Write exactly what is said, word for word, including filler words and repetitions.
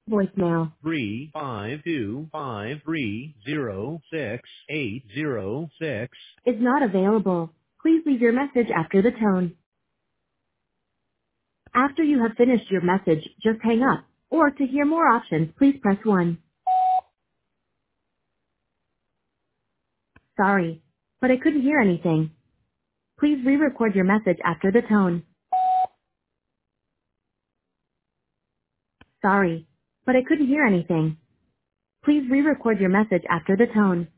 Voicemail. three five two five three zero six eight zero six. Is not available. Please leave your message after the tone. After you have finished your message, just hang up. Or to hear more options, please press one. Sorry, but I couldn't hear anything. Please re-record your message after the tone. Sorry, but I couldn't hear anything. Please re-record your message after the tone.